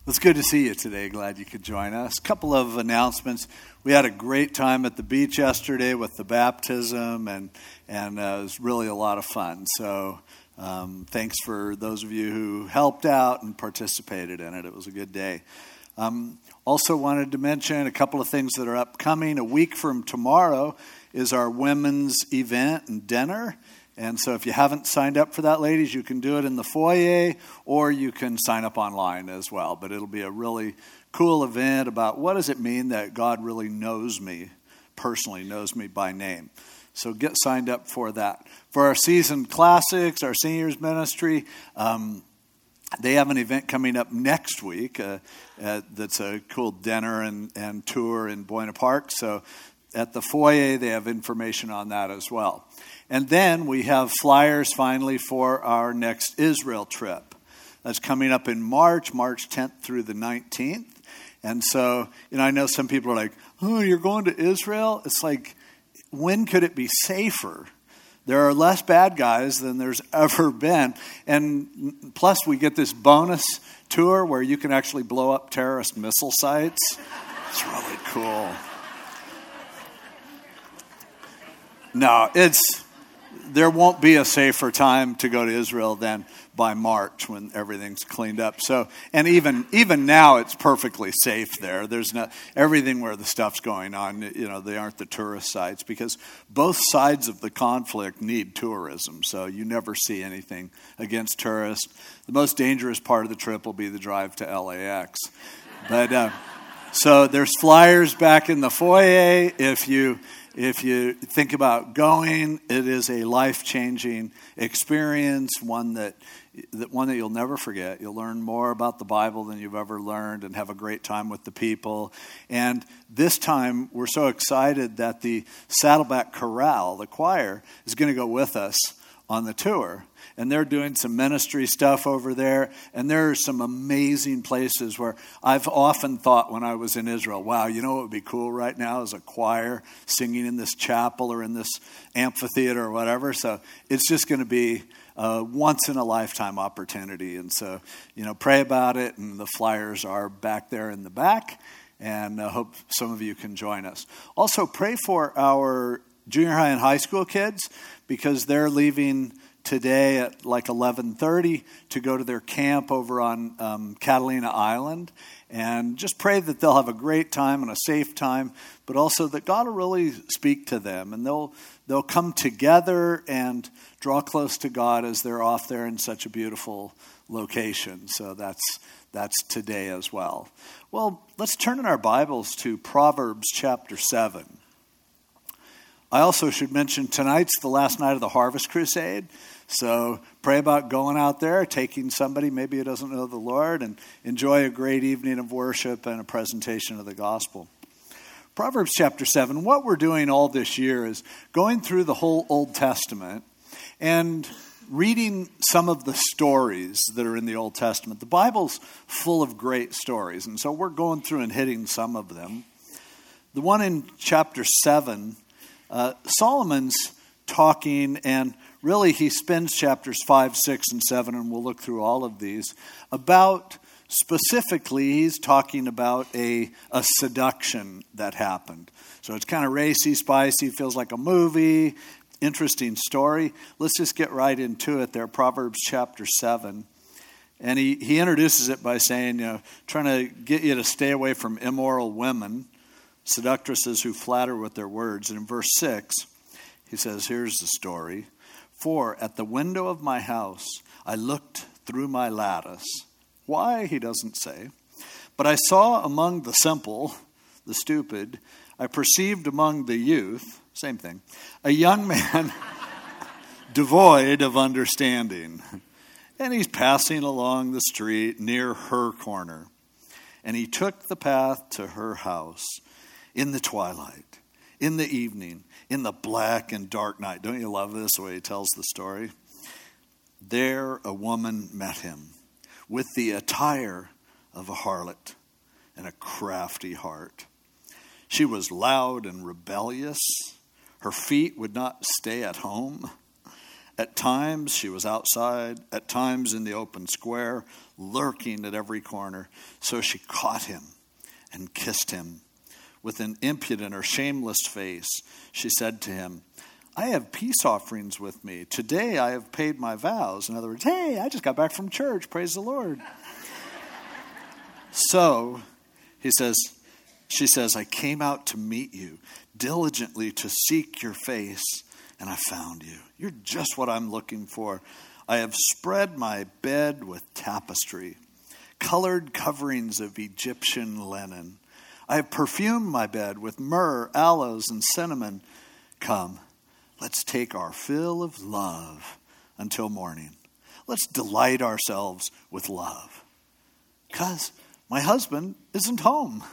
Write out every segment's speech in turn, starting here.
It's good to see you today. Glad you could join us. A couple of announcements. We had a great time at the beach yesterday with the baptism, and it was really a lot of fun. So thanks for those of you who helped out and participated in it. It was a good day. Also wanted to mention a couple of things that are upcoming. A week from tomorrow is our women's event and dinner. And so if you haven't signed up for that, ladies, you can do it in the foyer, or you can sign up online as well. But it'll be a really cool event about what does it mean that God really knows me, personally knows me by name. So get signed up for that. For our season classics, our seniors ministry, they have an event coming up next week that's a cool dinner and tour in Buena Park. So at the foyer, they have information on that as well. And then we have flyers finally for our next Israel trip. That's coming up in March 10th through the 19th. And so, I know some people are like, oh, you're going to Israel? It's like, when could it be safer? There are less bad guys than there's ever been. And plus, we get this bonus tour where you can actually blow up terrorist missile sites. It's really cool. No, there won't be a safer time to go to Israel than by March when everything's cleaned up. So, and even now, it's perfectly safe there. There's not everything where the stuff's going on. They aren't the tourist sites because both sides of the conflict need tourism. So you never see anything against tourists. The most dangerous part of the trip will be the drive to LAX. But so there's flyers back in the foyer. If you think about going, it is a life-changing experience, one that you'll never forget. You'll learn more about the Bible than you've ever learned and have a great time with the people. And this time, we're so excited that the Saddleback Chorale, the choir, is going to go with us on the tour. And they're doing some ministry stuff over there. And there are some amazing places where I've often thought when I was in Israel, wow, what would be cool right now is a choir singing in this chapel or in this amphitheater or whatever. So it's just going to be a once-in-a-lifetime opportunity. And so, pray about it. And the flyers are back there in the back. And I hope some of you can join us. Also, pray for our junior high and high school kids because they're leaving today at like 11:30 to go to their camp over on Catalina Island. And just pray that they'll have a great time and a safe time, but also that God will really speak to them. And they'll come together and draw close to God as they're off there in such a beautiful location. So that's today as well. Well, let's turn in our Bibles to Proverbs chapter 7. I also should mention tonight's the last night of the Harvest Crusade. So pray about going out there, taking somebody maybe who doesn't know the Lord, and enjoy a great evening of worship and a presentation of the gospel. Proverbs chapter 7, what we're doing all this year is going through the whole Old Testament and reading some of the stories that are in the Old Testament. The Bible's full of great stories, and so we're going through and hitting some of them. The one in chapter 7, Solomon's talking, and really he spends chapters 5, 6, and 7, and we'll look through all of these, about specifically he's talking about a seduction that happened. So it's kind of racy, spicy, feels like a movie, interesting story. Let's just get right into it there, Proverbs chapter 7. And he introduces it by saying, trying to get you to stay away from immoral women, seductresses who flatter with their words. And in verse 6, he says, here's the story. For at the window of my house, I looked through my lattice. Why, he doesn't say. But I saw among the simple, the stupid, I perceived among the youth, same thing, a young man devoid of understanding. And he's passing along the street near her corner. And he took the path to her house in the twilight, in the evening, in the black and dark night. Don't you love this, the way he tells the story? There a woman met him with the attire of a harlot and a crafty heart. She was loud and rebellious. Her feet would not stay at home. At times she was outside, at times in the open square, lurking at every corner. So she caught him and kissed him. With an impudent or shameless face, she said to him, I have peace offerings with me. Today I have paid my vows. In other words, hey, I just got back from church. Praise the Lord. So, she says, I came out to meet you, diligently to seek your face, and I found you. You're just what I'm looking for. I have spread my bed with tapestry, colored coverings of Egyptian linen. I have perfumed my bed with myrrh, aloes, and cinnamon. Come, let's take our fill of love until morning. Let's delight ourselves with love. Because my husband isn't home.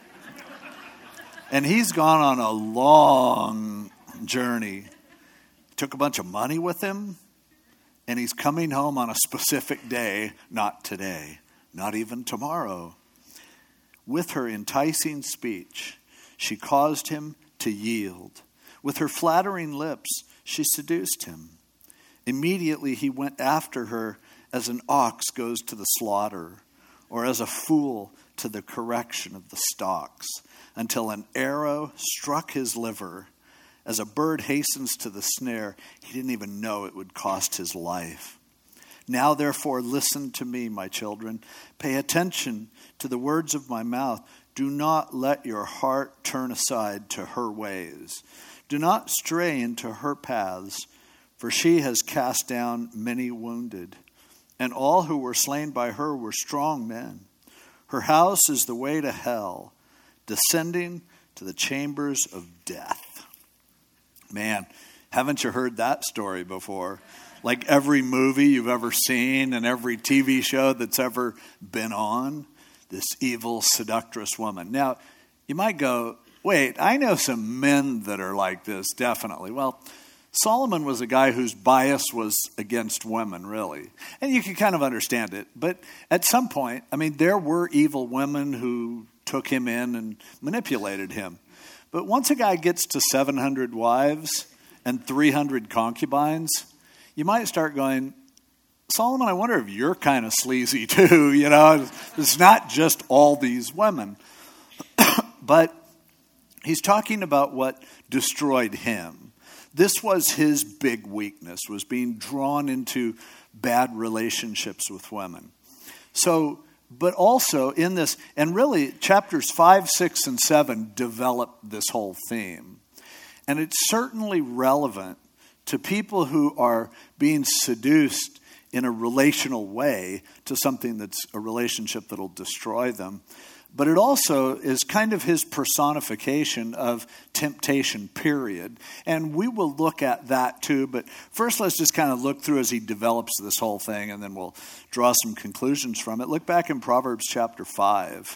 And he's gone on a long journey. He took a bunch of money with him. And he's coming home on a specific day, not today, not even tomorrow. With her enticing speech, she caused him to yield. With her flattering lips, she seduced him. Immediately he went after her as an ox goes to the slaughter, or as a fool to the correction of the stocks, until an arrow struck his liver. As a bird hastens to the snare, he didn't even know it would cost his life. Now, therefore, listen to me, my children. Pay attention to the words of my mouth. Do not let your heart turn aside to her ways. Do not stray into her paths, for she has cast down many wounded, and all who were slain by her were strong men. Her house is the way to hell, descending to the chambers of death. Man, haven't you heard that story before? Like every movie you've ever seen and every TV show that's ever been on, this evil, seductress woman. Now, you might go, wait, I know some men that are like this, definitely. Well, Solomon was a guy whose bias was against women, really. And you can kind of understand it. But at some point, I mean, there were evil women who took him in and manipulated him. But once a guy gets to 700 wives and 300 concubines, you might start going, Solomon, I wonder if you're kind of sleazy too. You know, it's not just all these women. But he's talking about what destroyed him. This was his big weakness, was being drawn into bad relationships with women. So, but also in this, and really chapters 5, 6, and 7 develop this whole theme. And it's certainly relevant to people who are being seduced in a relational way to something that's a relationship that'll destroy them. But it also is kind of his personification of temptation, period. And we will look at that too. But first, let's just kind of look through as he develops this whole thing, and then we'll draw some conclusions from it. Look back in Proverbs chapter 5.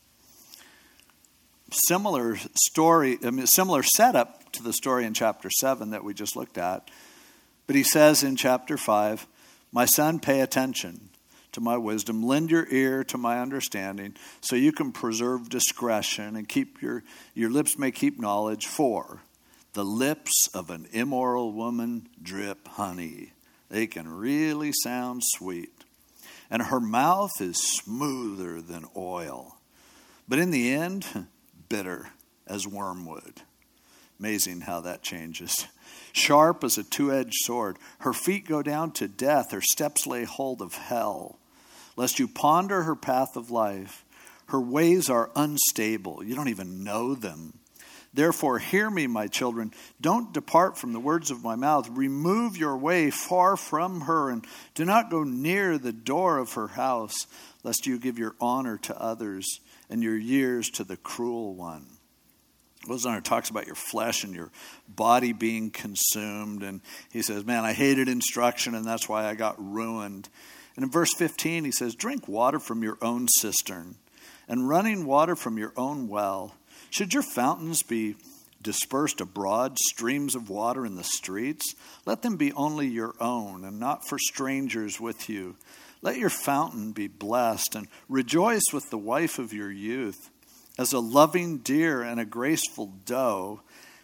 Similar story, similar setup to the story in chapter 7 that we just looked at. But he says in chapter 5, my son, pay attention to my wisdom, lend your ear to my understanding, so you can preserve discretion and keep your lips may keep knowledge. For the lips of an immoral woman drip honey. They can really sound sweet. And her mouth is smoother than oil, but in the end, bitter as wormwood. Amazing how that changes. Sharp as a two-edged sword. Her feet go down to death. Her steps lay hold of hell. Lest you ponder her path of life. Her ways are unstable. You don't even know them. Therefore, hear me, my children. Don't depart from the words of my mouth. Remove your way far from her, and do not go near the door of her house, lest you give your honor to others and your years to the cruel one. Goes on and talks about your flesh and your body being consumed. And he says, man, I hated instruction, and that's why I got ruined. And in verse 15, he says, drink water from your own cistern and running water from your own well. Should your fountains be dispersed abroad, streams of water in the streets? Let them be only your own and not for strangers with you. Let your fountain be blessed and rejoice with the wife of your youth. As a loving deer and a graceful doe,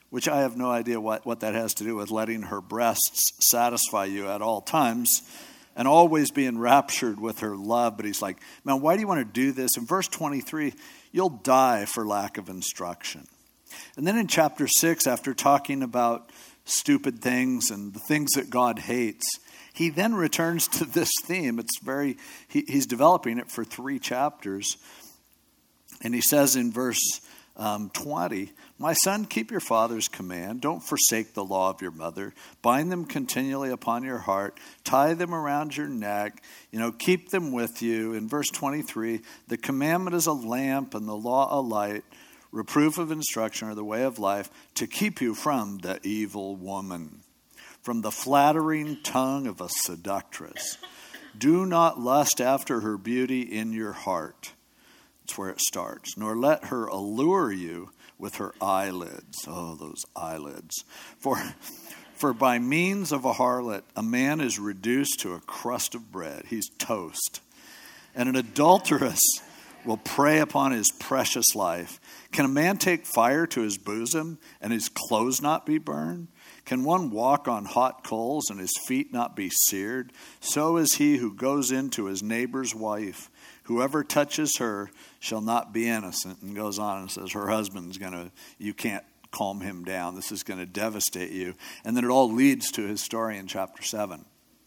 which I have no idea what that has to do with letting her breasts satisfy you at all times and always be enraptured with her love. But he's like, man, why do you want to do this? In verse 23, you'll die for lack of instruction. And then in chapter 6, after talking about stupid things and the things that God hates, he then returns to this theme. He's developing it for 3 chapters. And he says in verse 20, my son, keep your father's command. Don't forsake the law of your mother. Bind them continually upon your heart. Tie them around your neck. Keep them with you. In verse 23, the commandment is a lamp and the law a light. Reproof of instruction or the way of life, to keep you from the evil woman, from the flattering tongue of a seductress. Do not lust after her beauty in your heart. That's where it starts. Nor let her allure you with her eyelids. Oh, those eyelids. For by means of a harlot, a man is reduced to a crust of bread. He's toast. And an adulteress will prey upon his precious life. Can a man take fire to his bosom and his clothes not be burned? Can one walk on hot coals and his feet not be seared? So is he who goes into his neighbor's wife. Whoever touches her shall not be innocent. And goes on and says her husband's you can't calm him down. This is going to devastate you. And then it all leads to his story in chapter 7.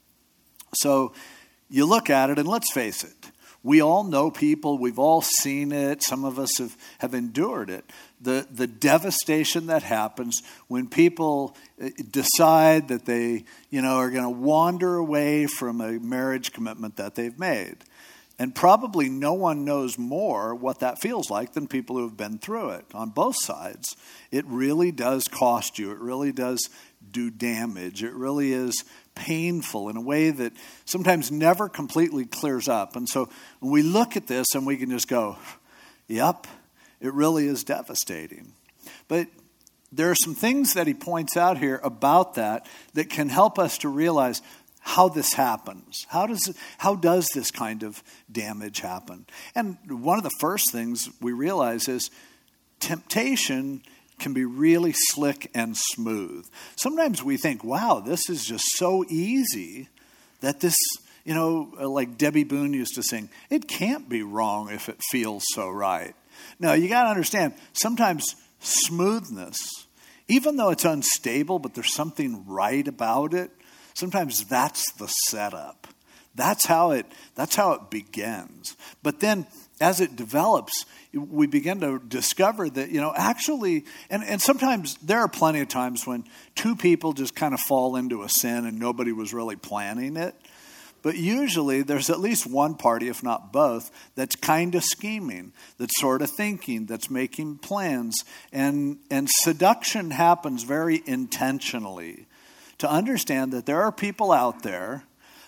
So you look at it and let's face it. We all know people, we've all seen it, some of us have endured it. The devastation that happens when people decide that they, are going to wander away from a marriage commitment that they've made. And probably no one knows more what that feels like than people who have been through it on both sides. It really does cost you. It really does do damage. It really is painful in a way that sometimes never completely clears up. And so when we look at this and we can just go, yep, it really is devastating. But there are some things that he points out here about that can help us to realize how this happens. How does this kind of damage happen? And one of the first things we realize is temptation can be really slick and smooth. Sometimes we think, wow, this is just so easy that this, like Debbie Boone used to sing, it can't be wrong if it feels so right. No, you got to understand, sometimes smoothness, even though it's unstable, but there's something right about it, sometimes that's the setup. That's how it begins. But then as it develops, we begin to discover that, actually, and sometimes there are plenty of times when 2 people just kind of fall into a sin and nobody was really planning it. But usually there's at least one party, if not both, that's kind of scheming, that's sort of thinking, that's making plans. And seduction happens very intentionally. To understand that there are people out there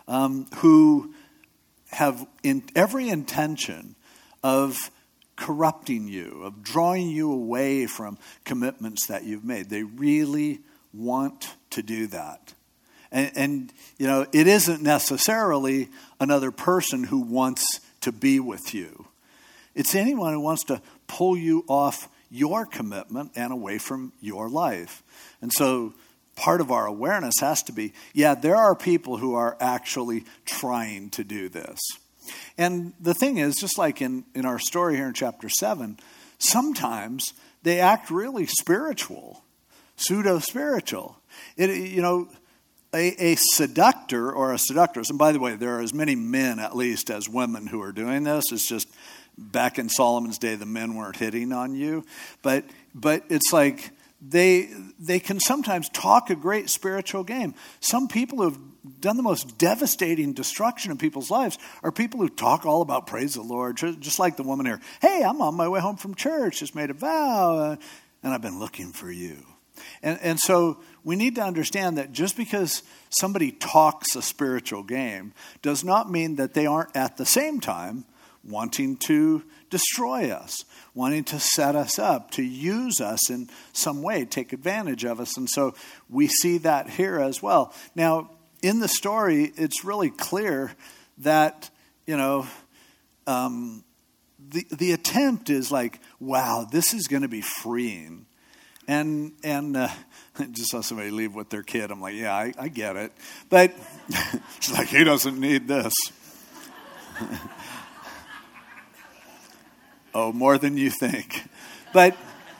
who have every intention of corrupting you, of drawing you away from commitments that you've made. They really want to do that. And it isn't necessarily another person who wants to be with you. It's anyone who wants to pull you off your commitment and away from your life. And so part of our awareness has to be, there are people who are actually trying to do this. And the thing is, just like in our story here in chapter 7, sometimes they act really spiritual, pseudo-spiritual. A seductor or a seductress, and by the way, there are as many men at least as women who are doing this. It's just back in Solomon's day, the men weren't hitting on you. But it's like they can sometimes talk a great spiritual game. Some people who have done the most devastating destruction in people's lives are people who talk all about praise the Lord, just like the woman here. Hey, I'm on my way home from church, just made a vow, and I've been looking for you. And so we need to understand that just because somebody talks a spiritual game does not mean that they aren't at the same time wanting to destroy us, wanting to set us up, to use us in some way, take advantage of us. And so we see that here as well. Now, in the story, it's really clear that, the attempt is like, wow, this is going to be freeing. And just saw somebody leave with their kid. I'm like, yeah, I get it. But she's like, he doesn't need this. Oh, more than you think. But,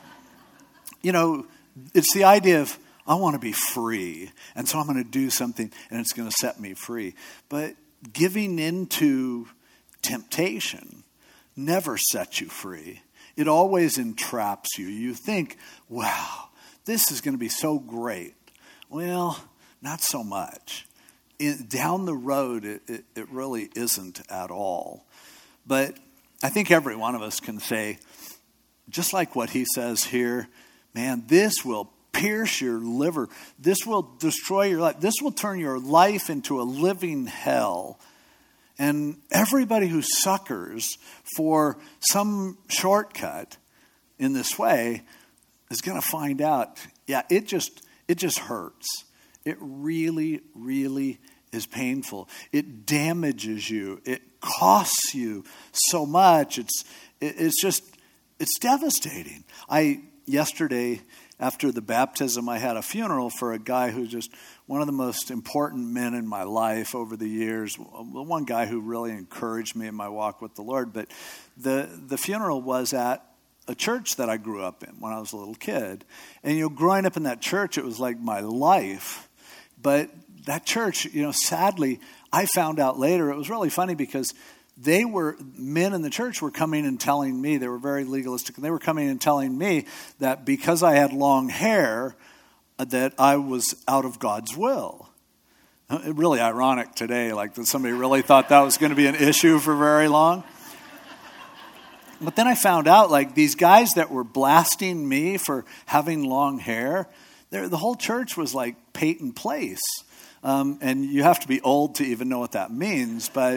it's the idea of, I want to be free. And so I'm going to do something and it's going to set me free. But giving into temptation never sets you free. It always entraps you. You think, wow, this is going to be so great. Well, not so much. Down the road, it really isn't at all. But I think every one of us can say, just like what he says here, man, this will pierce your liver. This will destroy your life. This will turn your life into a living hell. And everybody who suckers for some shortcut in this way is going to find out, yeah, it just hurts. It really, really is painful. It damages you. It costs you so much. It's devastating. Yesterday, after the baptism, I had a funeral for a guy who's just one of the most important men in my life over the years. One guy who really encouraged me in my walk with the Lord. But the funeral was at a church that I grew up in when I was a little kid. And, growing up in that church, it was like my life. But that church, sadly, I found out later, it was really funny because men in the church were coming and telling me, they were very legalistic, and they were coming and telling me that because I had long hair, that I was out of God's will. Really ironic today, like that somebody really thought that was going to be an issue for very long. But then I found out, like, these guys that were blasting me for having long hair, the whole church was like Peyton Place. And you have to be old to even know what that means, but...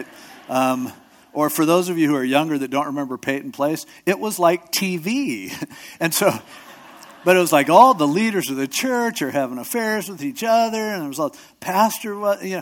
or for those of you who are younger that don't remember Peyton Place, it was like TV. And so, but it was like all the leaders of the church are having affairs with each other. And there was a pastor, it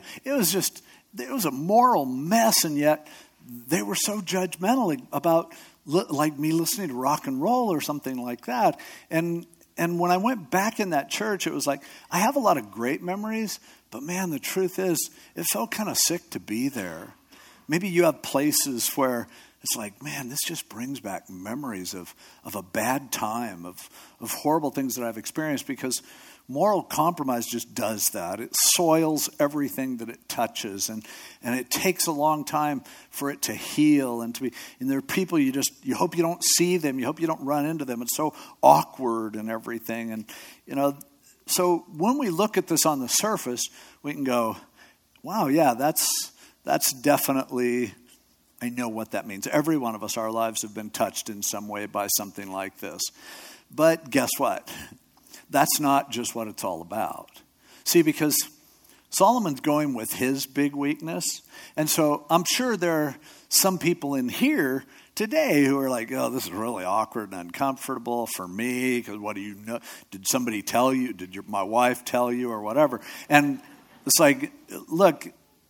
was a moral mess. And yet they were so judgmental about like me listening to rock and roll or something like that. And when I went back in that church, it was like, I have a lot of great memories, but man, the truth is, it felt kind of sick to be there. Maybe you have places where it's like, man, this just brings back memories of a bad time, of horrible things that I've experienced, because moral compromise just does that. It soils everything that it touches, and it takes a long time for it to heal and to be. And there are people you hope you don't see them, you hope you don't run into them. It's so awkward and everything, and so when we look at this on the surface, we can go, wow, yeah, that's definitely, I know what that means. Every one of us, our lives have been touched in some way by something like this. But guess what? That's not just what it's all about. See, because Solomon's going with his big weakness. And so I'm sure there are some people in here today who are like, oh, this is really awkward and uncomfortable for me. Because what do you know? Did somebody tell you? Did my wife tell you or whatever? And it's like, look,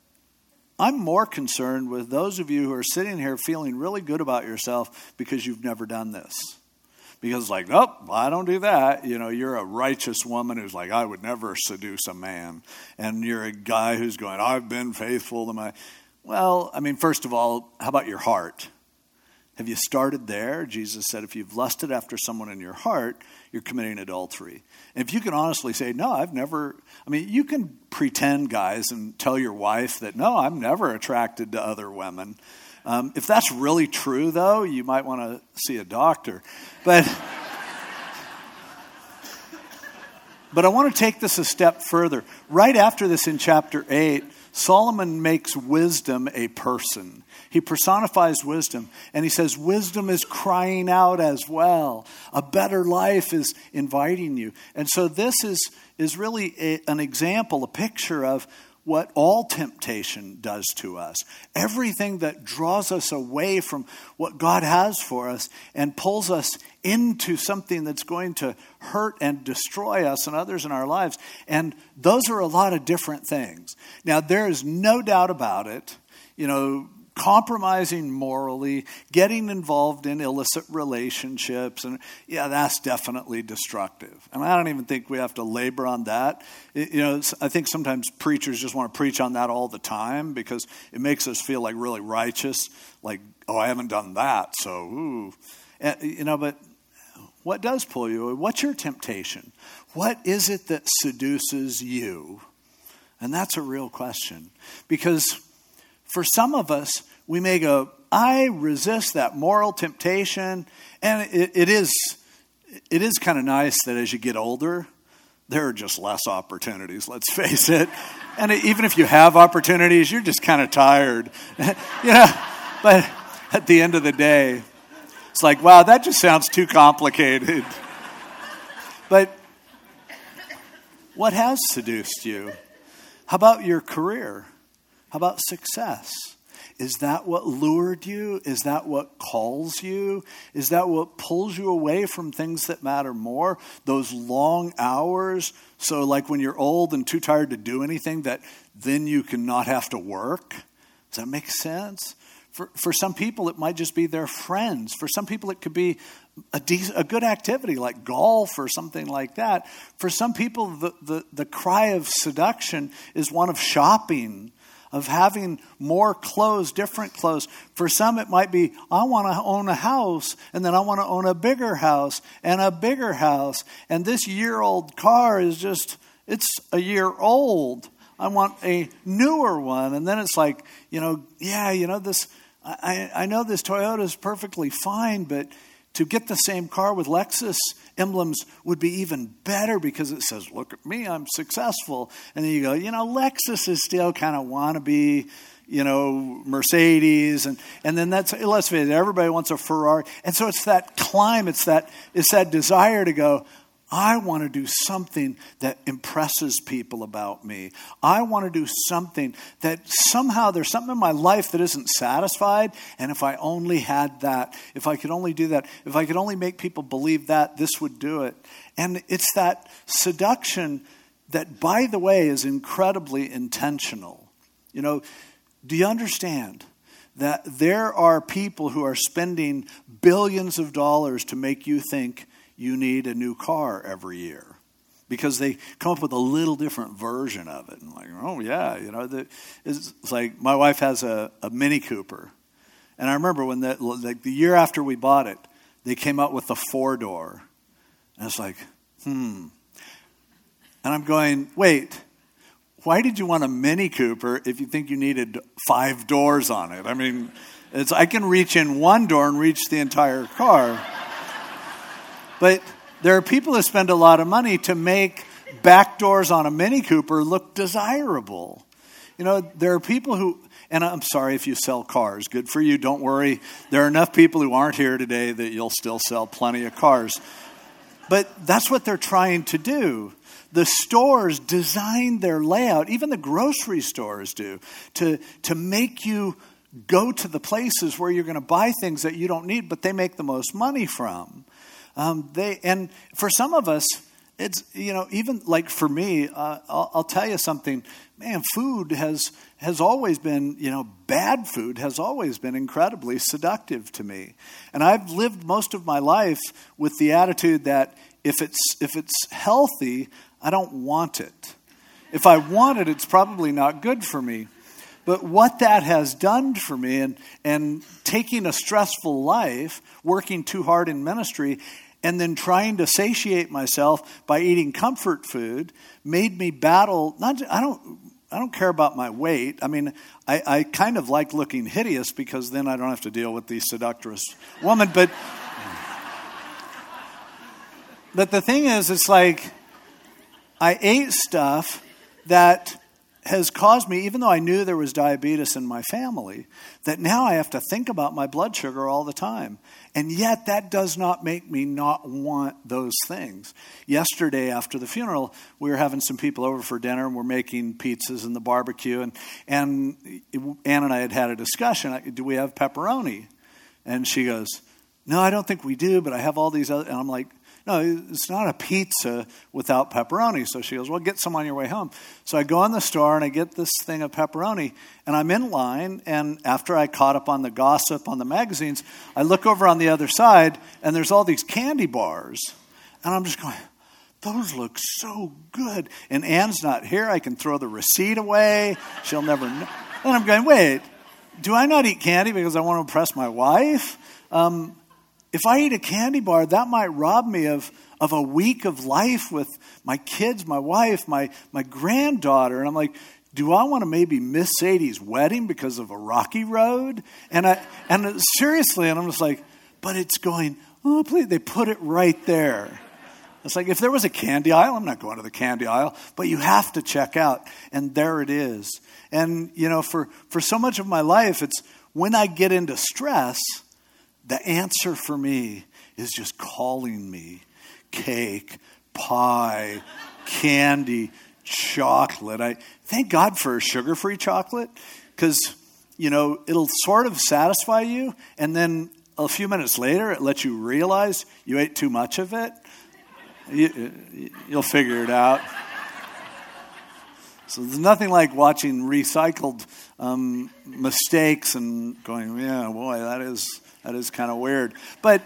I'm more concerned with those of you who are sitting here feeling really good about yourself because you've never done this. Because it's like, nope, I don't do that. You're a righteous woman who's like, I would never seduce a man. And you're a guy who's going, I've been faithful to my... Well, first of all, how about your heart? Have you started there? Jesus said, if you've lusted after someone in your heart, you're committing adultery. And if you can honestly say, no, I've never... you can pretend, guys, and tell your wife that, no, I'm never attracted to other women. If that's really true, though, you might want to see a doctor. But I want to take this a step further. Right after this in chapter 8, Solomon makes wisdom a person. He personifies wisdom, and he says wisdom is crying out as well. A better life is inviting you. And so this is really an example, a picture of what all temptation does to us. Everything that draws us away from what God has for us and pulls us into something that's going to hurt and destroy us and others in our lives. And those are a lot of different things. Now, there is no doubt about it. compromising morally, getting involved in illicit relationships, and yeah, that's definitely destructive. And I don't even think we have to labor on that. I think sometimes preachers just want to preach on that all the time because it makes us feel like really righteous, like, oh, I haven't done that, so ooh. But what does pull you? What's your temptation? What is it that seduces you? And that's a real question. Because for some of us, we may go, I resist that moral temptation. And it is kind of nice that as you get older, there are just less opportunities, let's face it. And even if you have opportunities, you're just kind of tired. But at the end of the day, it's like, wow, that just sounds too complicated. But what has seduced you? How about your career? How about success? Is that what lured you? Is that what calls you? Is that what pulls you away from things that matter more? Those long hours, so like when you're old and too tired to do anything, that then you can not have to work? Does that make sense? For some people, it might just be their friends. For some people, it could be a good activity like golf or something like that. For some people, the cry of seduction is one of shopping, of having more clothes, different clothes. For some, it might be, I want to own a house, and then I want to own a bigger house and a bigger house. And this year-old car is just, it's a year old. I want a newer one. And then it's like, this... I know this Toyota is perfectly fine, but to get the same car with Lexus emblems would be even better because it says, look at me, I'm successful. And then you go, Lexus is still kind of wannabe, Mercedes. And then let's face it, everybody wants a Ferrari. And so it's that climb, it's that desire to go, I want to do something that impresses people about me. I want to do something that somehow there's something in my life that isn't satisfied. And if I only had that, if I could only do that, if I could only make people believe that, this would do it. And it's that seduction that, by the way, is incredibly intentional. Do you understand that there are people who are spending billions of dollars to make you think you need a new car every year because they come up with a little different version of it. And like, oh yeah, it's like my wife has a Mini Cooper. And I remember when the year after we bought it, they came out with the 4-door. And it's like, And I'm going, wait, why did you want a Mini Cooper if you think you needed 5 doors on it? I mean, I can reach in one door and reach the entire car. But there are people who spend a lot of money to make back doors on a Mini Cooper look desirable. There are people who, and I'm sorry if you sell cars, good for you, don't worry. There are enough people who aren't here today that you'll still sell plenty of cars. But that's what they're trying to do. The stores design their layout, even the grocery stores do, to make you go to the places where you're going to buy things that you don't need, but they make the most money from. And for some of us, it's, even like for me, I'll tell you something, man, food has always been, bad food has always been incredibly seductive to me. And I've lived most of my life with the attitude that if it's healthy, I don't want it. If I want it, it's probably not good for me. But what that has done for me and taking a stressful life, working too hard in ministry, and then trying to satiate myself by eating comfort food made me battle. I don't care about my weight. I mean, I kind of like looking hideous because then I don't have to deal with the seductress woman. But the thing is, it's like I ate stuff that has caused me, even though I knew there was diabetes in my family, that now I have to think about my blood sugar all the time. And yet that does not make me not want those things. Yesterday after the funeral, we were having some people over for dinner and we're making pizzas and the barbecue. And Ann and I had a discussion. Do we have pepperoni? And she goes, no, I don't think we do, but I have all these other. And I'm like, no, it's not a pizza without pepperoni. So she goes, well, get some on your way home. So I go in the store and I get this thing of pepperoni, and I'm in line, and after I caught up on the gossip on the magazines, I look over on the other side, and there's all these candy bars, and I'm just going, those look so good. And Anne's not here. I can throw the receipt away. She'll never know. And I'm going, wait, do I not eat candy because I want to impress my wife? If I eat a candy bar, that might rob me of a week of life with my kids, my wife, my granddaughter. And I'm like, do I want to maybe miss Sadie's wedding because of a rocky road? And seriously, and I'm just like, but it's going, oh, please, they put it right there. It's like, if there was a candy aisle, I'm not going to the candy aisle, but you have to check out, and there it is. And, for so much of my life, it's when I get into stress, the answer for me is just calling me cake, pie, candy, chocolate. I thank God for sugar-free chocolate, because, it'll sort of satisfy you, and then a few minutes later, it lets you realize you ate too much of it. You'll figure it out. So there's nothing like watching recycled mistakes and going, yeah, boy, that is kind of weird. But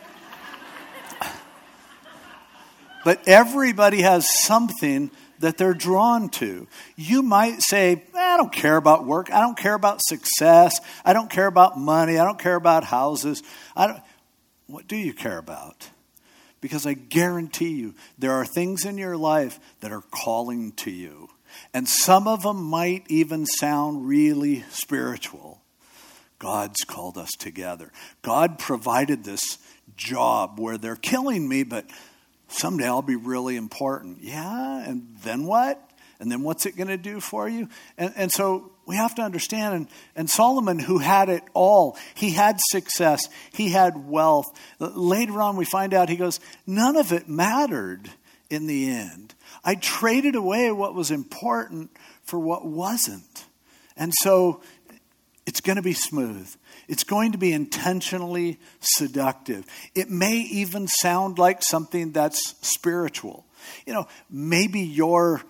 everybody has something that they're drawn to. You might say, I don't care about work. I don't care about success. I don't care about money. I don't care about houses. What do you care about? Because I guarantee you, there are things in your life that are calling to you. And some of them might even sound really spiritual. God's called us together. God provided this job where they're killing me, but someday I'll be really important. Yeah, and then what? And then what's it going to do for you? And so we have to understand, and Solomon, who had it all, he had success, he had wealth. Later on we find out, he goes, none of it mattered in the end. I traded away what was important for what wasn't. And so it's going to be smooth. It's going to be intentionally seductive. It may even sound like something that's spiritual. Maybe your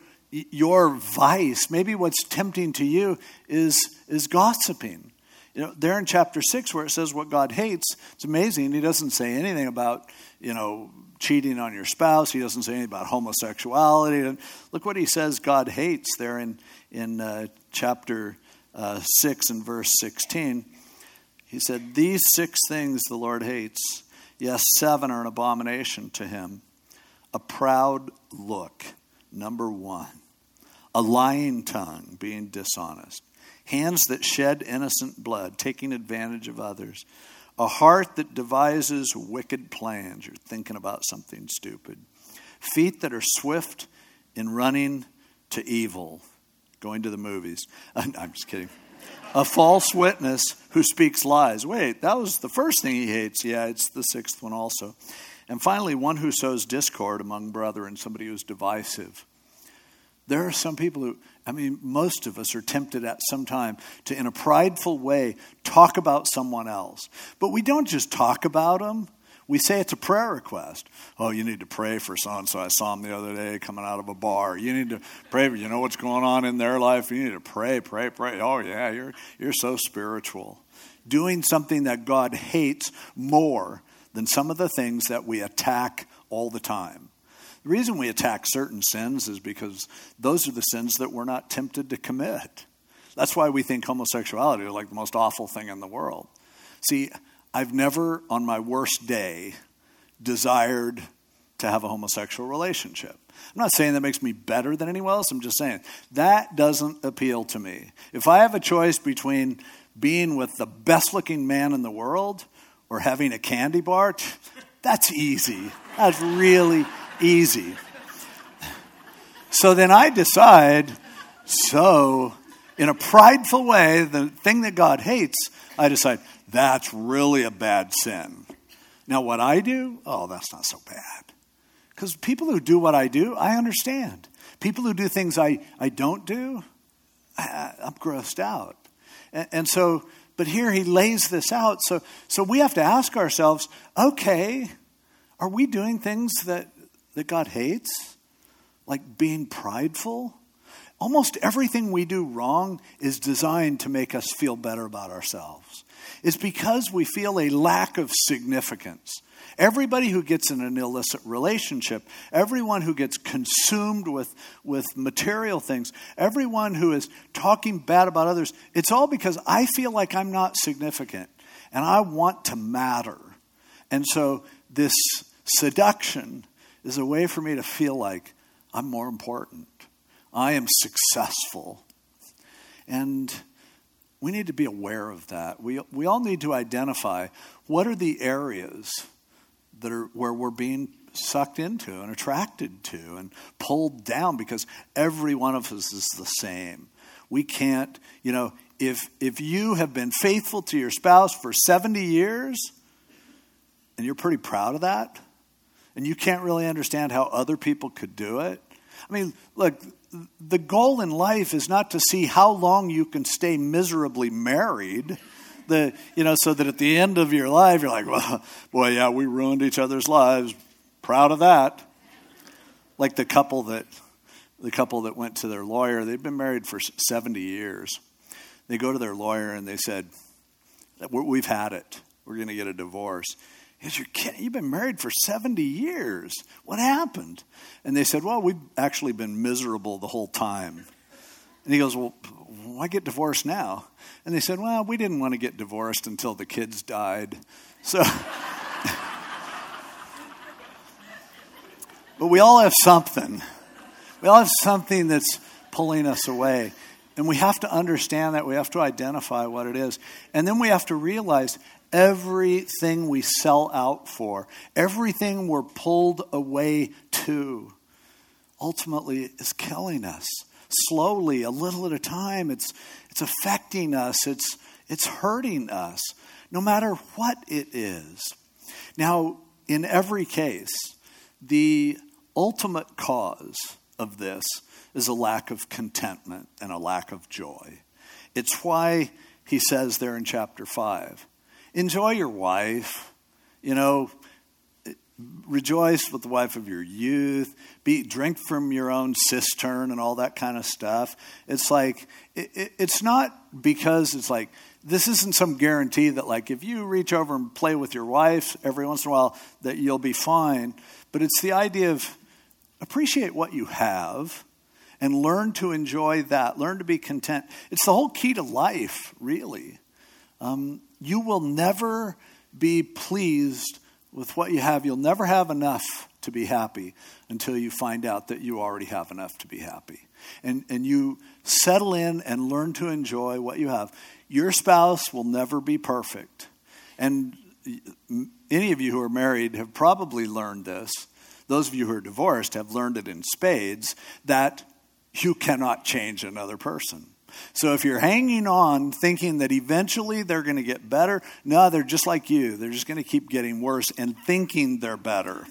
vice, maybe what's tempting to you is gossiping. There in chapter 6 where it says what God hates, it's amazing. He doesn't say anything about, cheating on your spouse. He doesn't say anything about homosexuality. And look what he says God hates there in chapter 6 and verse 16. He said, these 6 things the Lord hates. Yes, 7 are an abomination to him. A proud look, number 1. A lying tongue, being dishonest. Hands that shed innocent blood, taking advantage of others. A heart that devises wicked plans. You're thinking about something stupid. Feet that are swift in running to evil. Going to the movies. I'm just kidding. A false witness who speaks lies. Wait, that was the first thing he hates. Yeah, it's the 6th one also. And finally, one who sows discord among brethren, somebody who's divisive. There are some people who, most of us are tempted at some time to, in a prideful way, talk about someone else. But we don't just talk about them. We say it's a prayer request. Oh, you need to pray for so-and-so. I saw him the other day coming out of a bar. You need to pray. You know what's going on in their life? You need to pray. Oh, yeah, you're so spiritual. Doing something that God hates more than some of the things that we attack all the time. The reason we attack certain sins is because those are the sins that we're not tempted to commit. That's why we think homosexuality is like the most awful thing in the world. See, I've never, on my worst day, desired to have a homosexual relationship. I'm not saying that makes me better than anyone else. I'm just saying that doesn't appeal to me. If I have a choice between being with the best-looking man in the world or having a candy bar, that's easy. That's really easy. So then I decide, in a prideful way, the thing that God hates, I decide, that's really a bad sin. Now what I do, that's not so bad. Because people who do what I do, I understand. People who do things I don't do, I'm grossed out. And so, but here he lays this out. So we have to ask ourselves, okay, are we doing things that that God hates? Like being prideful? Almost everything we do wrong is designed to make us feel better about ourselves. It's because we feel a lack of significance. Everybody who gets in an illicit relationship, everyone who gets consumed with material things, everyone who is talking bad about others, it's all because I feel like I'm not significant and I want to matter. And so this seduction is a way for me to feel like I'm more important. I am successful. And we need to be aware of that. We all need to identify what are the areas that are where we're being sucked into and attracted to and pulled down, because every one of us is the same. We can't, if you have been faithful to your spouse for 70 years and you're pretty proud of that, and you can't really understand how other people could do it. I mean, look, the goal in life is not to see how long you can stay miserably married, so that at the end of your life, you're like, well, boy, yeah, we ruined each other's lives. Proud of that. Like the couple that went to their lawyer, they'd been married for 70 years. They go to their lawyer and they said, we've had it. We're going to get a divorce. He said, you're kidding. You've been married for 70 years. What happened? And they said, well, we've actually been miserable the whole time. And he goes, well, why get divorced now? And they said, well, we didn't want to get divorced until the kids died. So, but we all have something. We all have something that's pulling us away. And we have to understand that. We have to identify what it is. And then we have to realize everything we sell out for, everything we're pulled away to, ultimately is killing us. Slowly, a little at a time, it's affecting us. It's hurting us, no matter what it is. Now, in every case, the ultimate cause of this is a lack of contentment and a lack of joy. It's why he says there in chapter 5, enjoy your wife, rejoice with the wife of your youth, drink from your own cistern and all that kind of stuff. It's like, it's not because it's like, this isn't some guarantee that like if you reach over and play with your wife every once in a while that you'll be fine. But it's the idea of appreciate what you have and learn to enjoy that. Learn to be content. It's the whole key to life, really. You will never be pleased with what you have. You'll never have enough to be happy until you find out that you already have enough to be happy. And you settle in and learn to enjoy what you have. Your spouse will never be perfect. And any of you who are married have probably learned this. Those of you who are divorced have learned it in spades, that you cannot change another person. So if you're hanging on thinking that eventually they're going to get better, no, they're just like you. They're just going to keep getting worse and thinking they're better.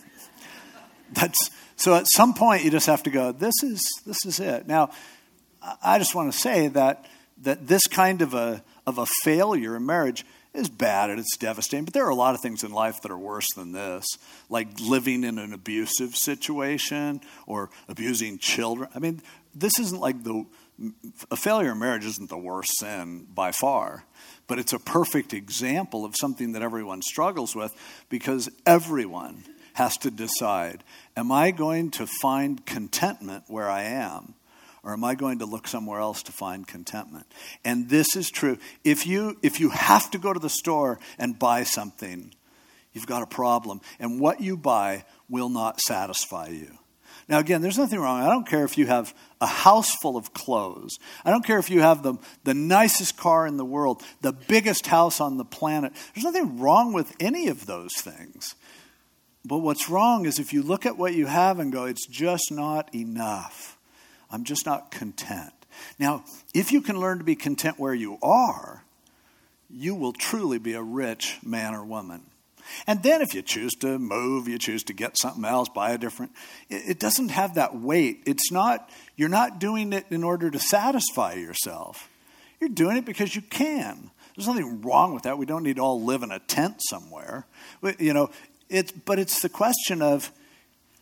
So at some point you just have to go, this is it. Now, I just want to say that this kind of a failure in marriage is bad and it's devastating, but there are a lot of things in life that are worse than this, like living in an abusive situation or abusing children. I mean, this isn't like a failure in marriage isn't the worst sin by far, but it's a perfect example of something that everyone struggles with, because everyone has to decide, am I going to find contentment where I am, or am I going to look somewhere else to find contentment? And this is true. If you have to go to the store and buy something, you've got a problem. And what you buy will not satisfy you. Now, again, there's nothing wrong. I don't care if you have a house full of clothes. I don't care if you have the nicest car in the world, the biggest house on the planet. There's nothing wrong with any of those things. But what's wrong is if you look at what you have and go, it's just not enough. I'm just not content. Now, if you can learn to be content where you are, you will truly be a rich man or woman. And then if you choose to move, you choose to get something else, buy a different, it doesn't have that weight. You're not doing it in order to satisfy yourself. You're doing it because you can. There's nothing wrong with that. We don't need to all live in a tent somewhere. But it's the question of,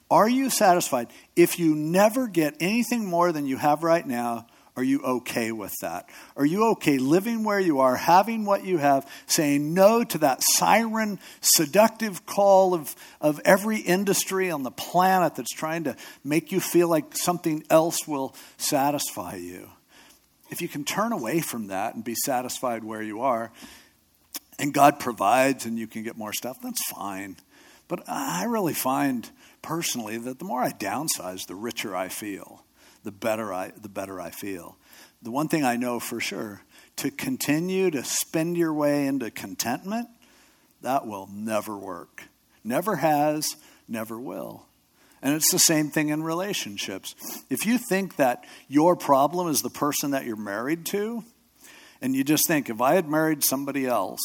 Are you satisfied? If you never get anything more than you have right now, are you okay with that? Are you okay living where you are, having what you have, saying no to that siren, seductive call of every industry on the planet that's trying to make you feel like something else will satisfy you? If you can turn away from that and be satisfied where you are, and God provides and you can get more stuff, that's fine. But I really find personally that the more I downsize, the richer I feel, the better I feel. The one thing I know for sure, to continue to spend your way into contentment, that will never work. Never has, never will. And it's the same thing in relationships. If you think that your problem is the person that you're married to, and you just think, if I had married somebody else,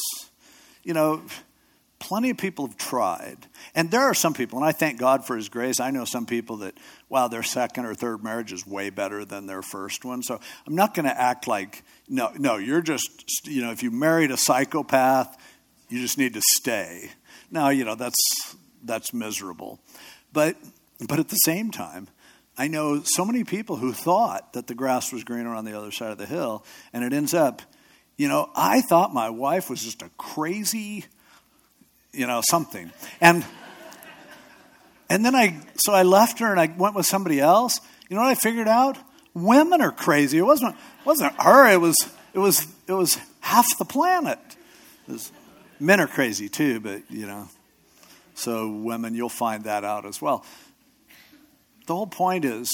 plenty of people have tried. And there are some people, and I thank God for his grace. I know some people that, wow, their second or third marriage is way better than their first one. So I'm not going to act like, no, you're just, if you married a psychopath, you just need to stay. No, that's miserable. But at the same time, I know so many people who thought that the grass was greener on the other side of the hill, and it ends up, I thought my wife was just a crazy, something. And then I left her and I went with somebody else. You know what I figured out? Women are crazy. It wasn't her. It was half the planet. Men are crazy too, but so women, you'll find that out as well. The whole point is,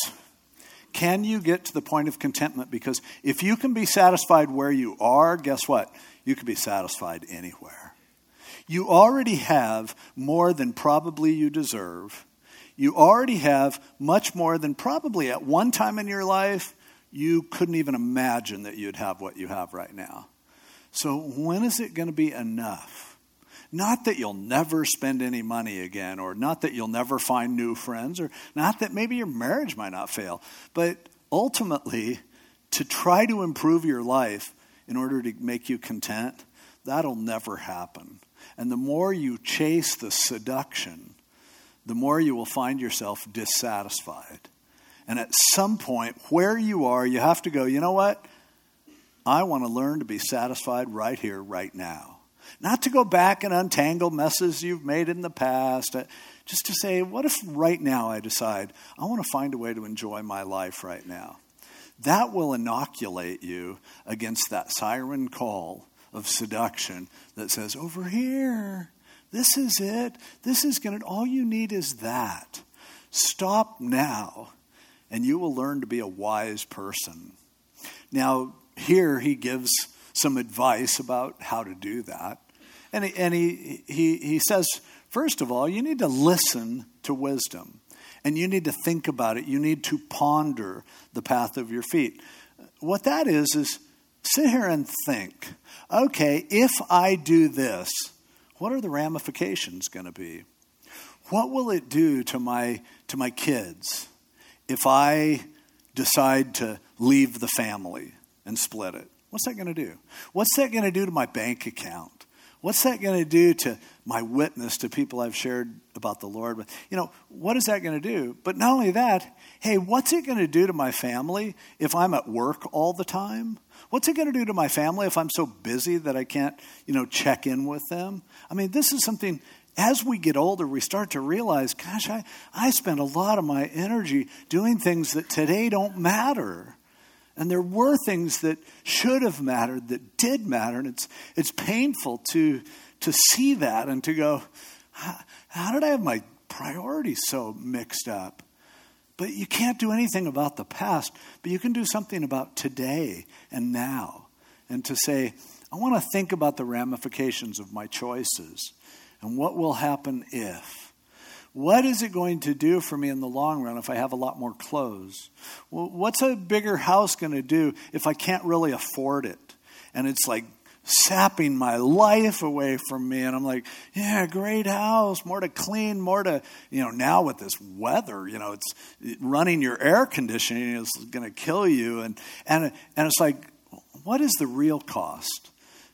can you get to the point of contentment? Because if you can be satisfied where you are, guess what? You can be satisfied anywhere. You already have more than probably you deserve. You already have much more than probably at one time in your life you couldn't even imagine that you'd have what you have right now. So when is it going to be enough? Not that you'll never spend any money again, or not that you'll never find new friends, or not that maybe your marriage might not fail, but ultimately to try to improve your life in order to make you content, that'll never happen. And the more you chase the seduction, the more you will find yourself dissatisfied. And at some point where you are, you have to go, you know what? I want to learn to be satisfied right here, right now. Not to go back and untangle messes you've made in the past. Just to say, what if right now I decide I want to find a way to enjoy my life right now? That will inoculate you against that siren call of seduction that says, over here, this is it. This is all you need is that. Stop now, and you will learn to be a wise person. Now, here he gives some advice about how to do that. And he says, first of all, you need to listen to wisdom. And you need to think about it. You need to ponder the path of your feet. What that is sit here and think, okay, if I do this, what are the ramifications going to be? What will it do to my kids if I decide to leave the family and split it? What's that going to do? What's that going to do to my bank account? What's that going to do to my witness to people I've shared about the Lord with? What is that going to do? But not only that, hey, what's it going to do to my family if I'm at work all the time? What's it going to do to my family if I'm so busy that I can't, check in with them? I mean, this is something, as we get older, we start to realize, gosh, I spend a lot of my energy doing things that today don't matter. And there were things that should have mattered, that did matter. And it's painful to see that and to go, how did I have my priorities so mixed up? But you can't do anything about the past, but you can do something about today and now. And to say, I want to think about the ramifications of my choices and what will happen if. What is it going to do for me in the long run if I have a lot more clothes? Well, what's a bigger house going to do if I can't really afford it? And it's like sapping my life away from me. And I'm like, yeah, great house, more to clean, more to, now with this weather, it's running your air conditioning is going to kill you. And it's like, what is the real cost?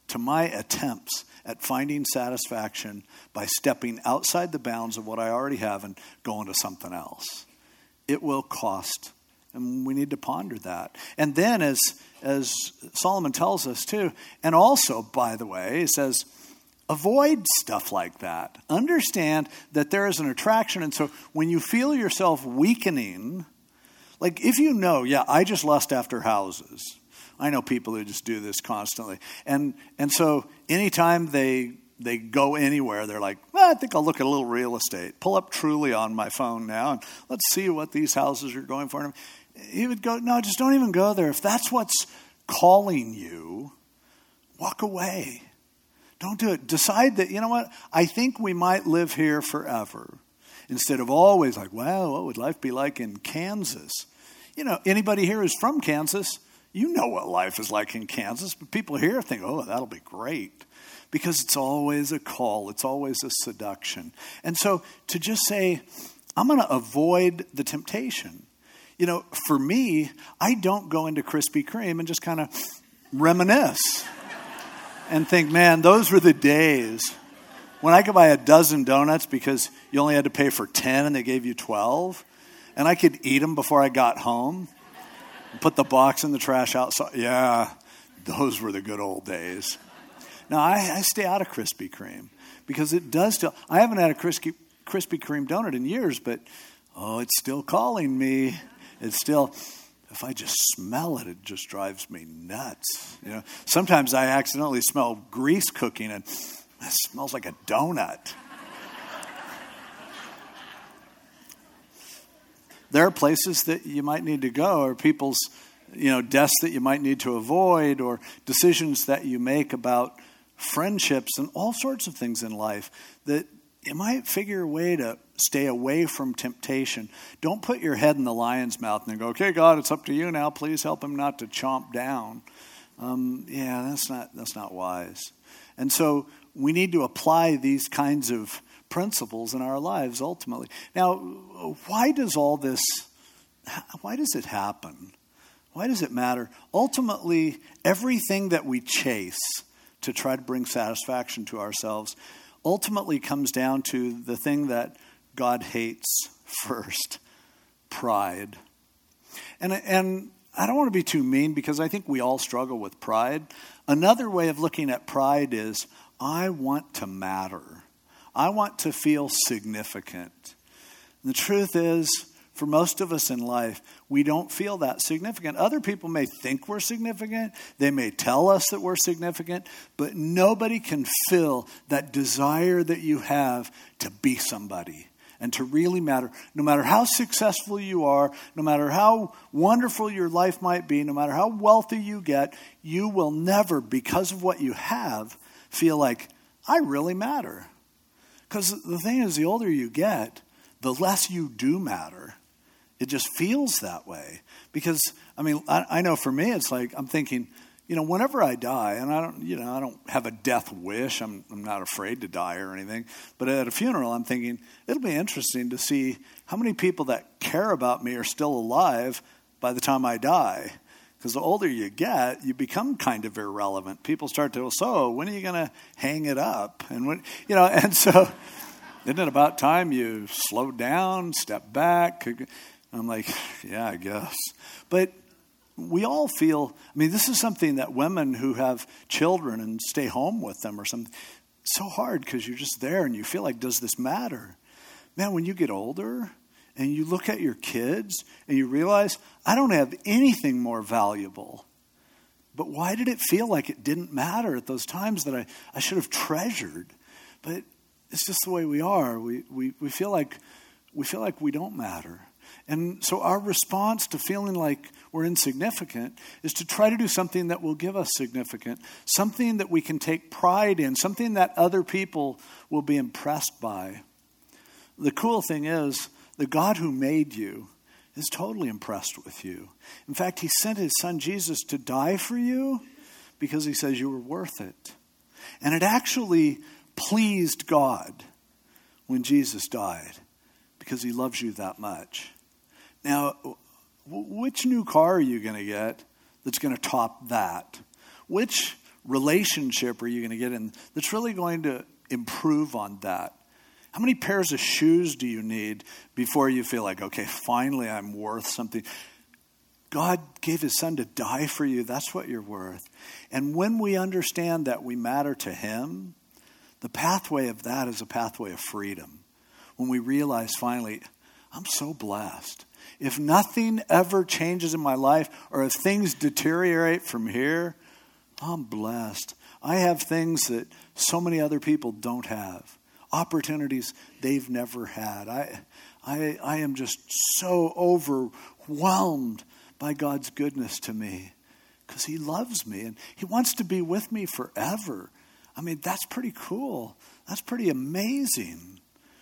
to my attempts at finding satisfaction by stepping outside the bounds of what I already have and going to something else. It will cost, and we need to ponder that. And then as Solomon tells us too, and also, by the way, he says, avoid stuff like that. Understand that there is an attraction, and so when you feel yourself weakening, like if you know, I just lust after houses. I know people who just do this constantly. And so anytime they go anywhere, they're like, well, I think I'll look at a little real estate. Pull up Truly on my phone now, and let's see what these houses are going for. And he would go, no, just don't even go there. If that's what's calling you, walk away. Don't do it. Decide that, you know what, I think we might live here forever. Instead of always like, well, what would life be like in Kansas? You know, anybody here who's from Kansas, you know what life is like in Kansas, but people here think, oh, that'll be great. Because it's always a call. It's always a seduction. And so to just say, I'm going to avoid the temptation. You know, for me, I don't go into Krispy Kreme and just kind of reminisce and think, man, those were the days when I could buy a dozen donuts because you only had to pay for 10 and they gave you 12. And I could eat them before I got home. Put the box in the trash outside. Yeah, those were the good old days. Now, I stay out of Krispy Kreme because it does still. I haven't had a Krispy Kreme donut in years, but, it's still calling me. It's still, if I just smell it, it just drives me nuts. You know, sometimes I accidentally smell grease cooking and it smells like a donut. There are places that you might need to go, or people's, deaths that you might need to avoid, or decisions that you make about friendships and all sorts of things in life that you might figure a way to stay away from temptation. Don't put your head in the lion's mouth and then go, okay, God, it's up to you now. Please help him not to chomp down. That's not wise. And so we need to apply these kinds of principles in our lives ultimately. Now, why does it happen? Why does it matter? Ultimately, everything that we chase to try to bring satisfaction to ourselves ultimately comes down to the thing that God hates first, pride. And I don't want to be too mean because I think we all struggle with pride. Another way of looking at pride is, I want to matter. I want to feel significant. And the truth is, for most of us in life, we don't feel that significant. Other people may think we're significant. They may tell us that we're significant. But nobody can fill that desire that you have to be somebody and to really matter. No matter how successful you are, no matter how wonderful your life might be, no matter how wealthy you get, you will never, because of what you have, feel like, I really matter. Because the thing is, the older you get, the less you do matter. It just feels that way. Because, I know for me, it's like, I'm thinking, whenever I die, and I don't have a death wish. I'm not afraid to die or anything. But at a funeral, I'm thinking, it'll be interesting to see how many people that care about me are still alive by the time I die. Because the older you get, you become kind of irrelevant. People start to, so when are you going to hang it up? And and so isn't it about time you slow down, step back? I'm like, yeah, I guess. But we all feel, this is something that women who have children and stay home with them or something, so hard because you're just there and you feel like, does this matter? Man, when you get older and you look at your kids and you realize, I don't have anything more valuable. But why did it feel like it didn't matter at those times that I should have treasured? But it's just the way we are. We feel like we don't matter. And so our response to feeling like we're insignificant is to try to do something that will give us significance, something that we can take pride in, something that other people will be impressed by. The cool thing is, the God who made you is totally impressed with you. In fact, he sent his son Jesus to die for you because he says you were worth it. And it actually pleased God when Jesus died because he loves you that much. Now, which new car are you going to get that's going to top that? Which relationship are you going to get in that's really going to improve on that? How many pairs of shoes do you need before you feel like, okay, finally I'm worth something? God gave his son to die for you. That's what you're worth. And when we understand that we matter to him, the pathway of that is a pathway of freedom. When we realize finally, I'm so blessed. If nothing ever changes in my life, or if things deteriorate from here, I'm blessed. I have things that so many other people don't have. Opportunities they've never had. I am just so overwhelmed by God's goodness to me because he loves me and he wants to be with me forever. I mean, that's pretty cool. That's pretty amazing.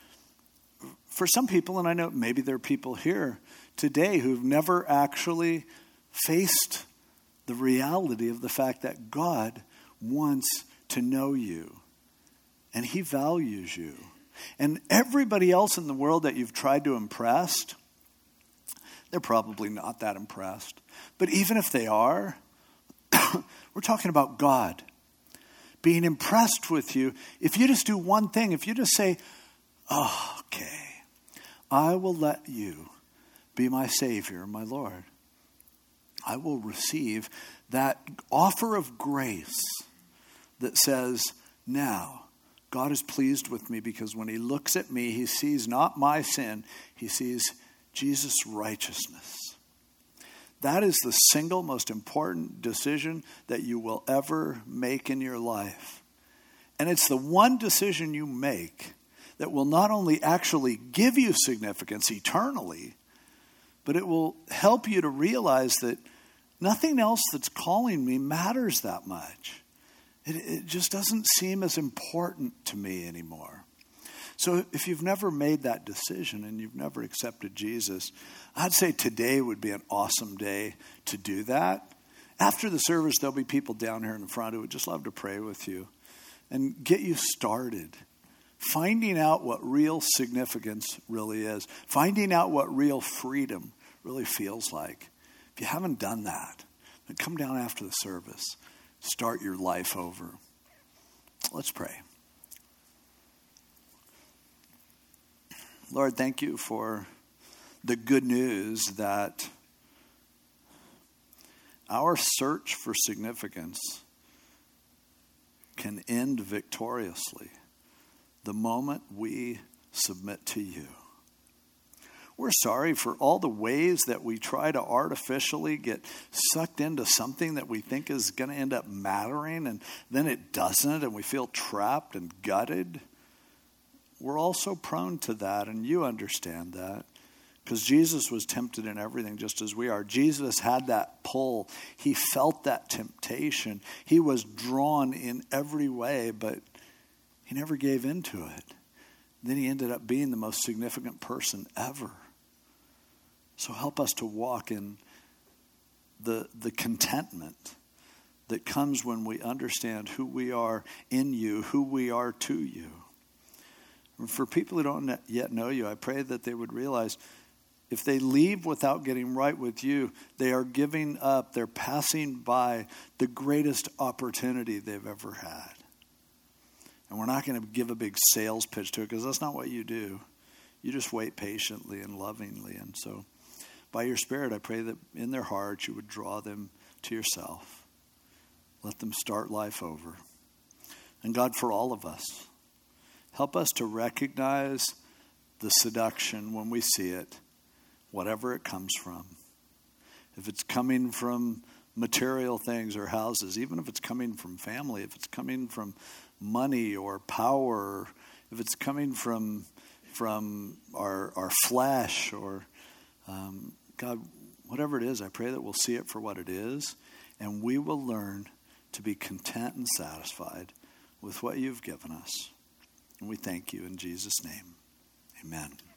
For some people, and I know maybe there are people here today who've never actually faced the reality of the fact that God wants to know you. And he values you. And everybody else in the world that you've tried to impress, they're probably not that impressed. But even if they are, we're talking about God being impressed with you. If you just do one thing, if you just say, oh, okay, I will let you be my Savior, my Lord. I will receive that offer of grace that says, now, God is pleased with me because when he looks at me, he sees not my sin, he sees Jesus' righteousness. That is the single most important decision that you will ever make in your life. And it's the one decision you make that will not only actually give you significance eternally, but it will help you to realize that nothing else that's calling me matters that much. It just doesn't seem as important to me anymore. So if you've never made that decision and you've never accepted Jesus, I'd say today would be an awesome day to do that. After the service, there'll be people down here in the front who would just love to pray with you and get you started. Finding out what real significance really is. Finding out what real freedom really feels like. If you haven't done that, then come down after the service. Start your life over. Let's pray. Lord, thank you for the good news that our search for significance can end victoriously the moment we submit to you. We're sorry for all the ways that we try to artificially get sucked into something that we think is going to end up mattering, and then it doesn't, and we feel trapped and gutted. We're also prone to that, and you understand that, because Jesus was tempted in everything just as we are. Jesus had that pull. He felt that temptation. He was drawn in every way, but he never gave into it. Then he ended up being the most significant person ever. So help us to walk in the contentment that comes when we understand who we are in you, who we are to you. And for people who don't yet know you, I pray that they would realize if they leave without getting right with you, they are giving up, they're passing by the greatest opportunity they've ever had. And we're not going to give a big sales pitch to it because that's not what you do. You just wait patiently and lovingly. And so by your Spirit, I pray that in their hearts you would draw them to yourself. Let them start life over. And God, for all of us, help us to recognize the seduction when we see it, whatever it comes from. If it's coming from material things or houses, even if it's coming from family, if it's coming from money or power, if it's coming from our flesh or God, whatever it is, I pray that we'll see it for what it is, and we will learn to be content and satisfied with what you've given us. And we thank you in Jesus' name. Amen.